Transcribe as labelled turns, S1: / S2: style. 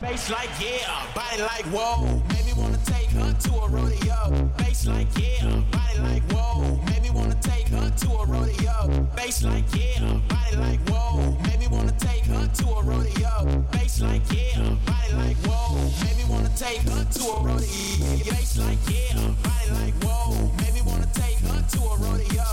S1: Face like yeah, body like whoa. Maybe wanna take her to a rodeo. Face like yeah, body like whoa. Maybe wanna take her to a rodeo. Face like yeah, body like whoa. Maybe wanna take her to a rodeo. Face like yeah, body like whoa. Maybe wanna take her to a rodeo. Face like yeah, body like whoa. Maybe wanna take her to a rodeo.